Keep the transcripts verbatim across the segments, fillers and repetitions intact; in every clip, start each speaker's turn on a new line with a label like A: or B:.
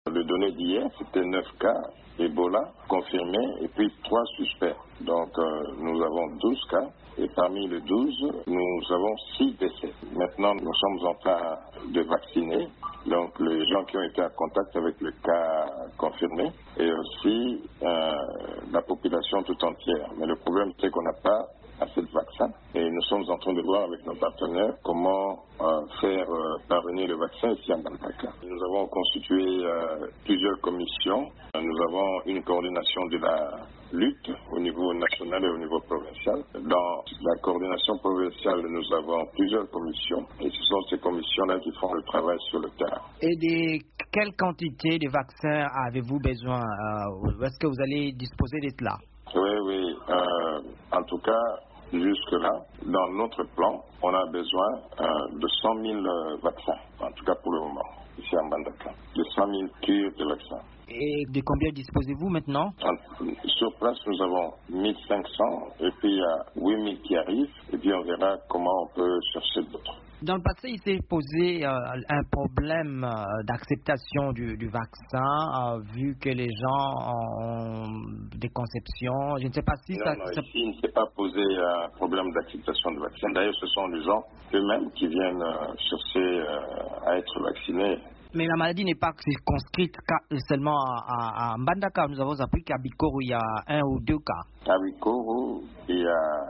A: Les données d'hier, c'était neuf cas Ebola confirmés et puis trois suspects. Donc euh, nous avons douze cas et parmi les douze, nous avons six décès. Maintenant, nous sommes en train de vacciner donc les gens qui ont été en contact avec le cas confirmé et aussi euh, la population tout entière. Mais le problème, c'est qu'on n'a pas assez de vaccins et nous sommes en train de voir avec nos partenaires comment euh, faire euh, parvenir le vaccin ici à Mbandaka. Nous avons constitué euh, plusieurs commissions. Nous avons une coordination de la lutte au niveau national et au niveau provincial. Dans la coordination provinciale, nous avons plusieurs commissions et ce sont ces commissions-là qui font le travail sur le terrain.
B: Et de quelle quantité de vaccins avez-vous besoin? euh, Est-ce que vous allez disposer de cela?
A: Oui, oui. Euh, en tout cas, jusque-là, dans notre plan, on a besoin euh, de cent mille euh, vaccins, en tout cas pour le moment, ici à Mbandaka, de cent mille cures de vaccins.
B: Et de combien disposez-vous maintenant?
A: Sur place, nous avons mille cinq cents et puis il y a huit mille qui arrivent et puis on verra comment on peut chercher d'autres.
B: Dans le passé, il s'est posé euh, un problème euh, d'acceptation du, du vaccin, euh, vu que les gens ont des conceptions. Je ne sais pas si
A: non,
B: ça...
A: Non,
B: ça...
A: ici, il ne s'est pas posé un problème d'acceptation du vaccin. D'ailleurs, ce sont les gens eux-mêmes qui viennent euh, chercher euh, à être vaccinés.
B: Mais la maladie n'est pas circonscrite seulement à, à Mbandaka. Nous avons appris qu'à Bikoro, il y a un ou deux cas.
A: À Bikoro, il y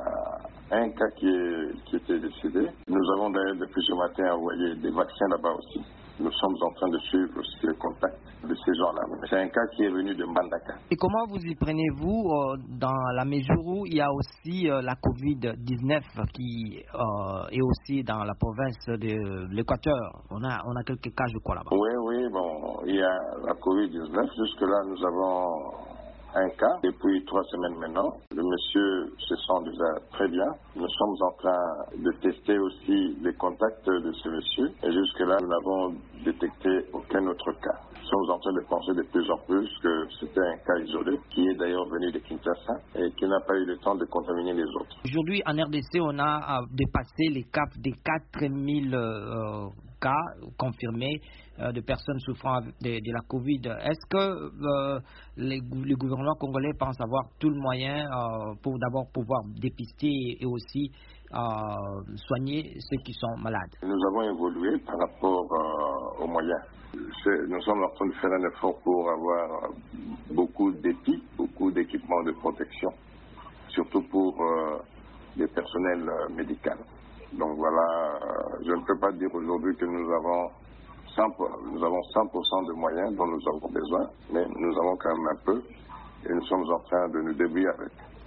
A: a un cas qui, est, qui était décédé. Nous avons d'ailleurs depuis ce matin envoyé des vaccins là-bas aussi. Nous sommes en train de suivre aussi les contacts de ces gens-là. C'est un cas qui est venu de Mbandaka.
B: Et comment vous y prenez-vous euh, dans la mesure où il y a aussi euh, la covid dix-neuf qui euh, est aussi dans la province de l'Équateur? On a, on a quelques cas, je crois, là-bas.
A: Oui, oui, bon, il y a la covid dix-neuf. Jusque-là, nous avons un cas depuis trois semaines maintenant. Le monsieur se sent déjà très bien. Nous sommes en train de tester aussi les contacts de ce monsieur. Et jusque-là, nous n'avons détecté aucun autre cas. Nous sommes en train de penser de plus en plus que c'était un cas isolé, qui est d'ailleurs venu de Kinshasa et qui n'a pas eu le temps de contaminer les autres.
B: Aujourd'hui, en R D C, on a dépassé les caps des quatre mille euh, cas confirmés euh, de personnes souffrant de, de la Covid. Est-ce que euh, les, le gouvernement congolais pense avoir tout le moyen euh, pour d'abord pouvoir dépister et aussi euh, soigner ceux qui sont malades?
A: Nous avons évolué par rapport euh, aux moyens. Nous sommes en train de faire un effort pour avoir beaucoup d'épis, beaucoup d'équipements de protection, surtout pour euh, les personnels euh, médicaux. Donc voilà, euh, je ne peux pas dire aujourd'hui que nous avons cent pour cent, nous avons cent pour cent de moyens dont nous avons besoin, mais nous avons quand même un peu et nous sommes en train de nous débrouiller avec.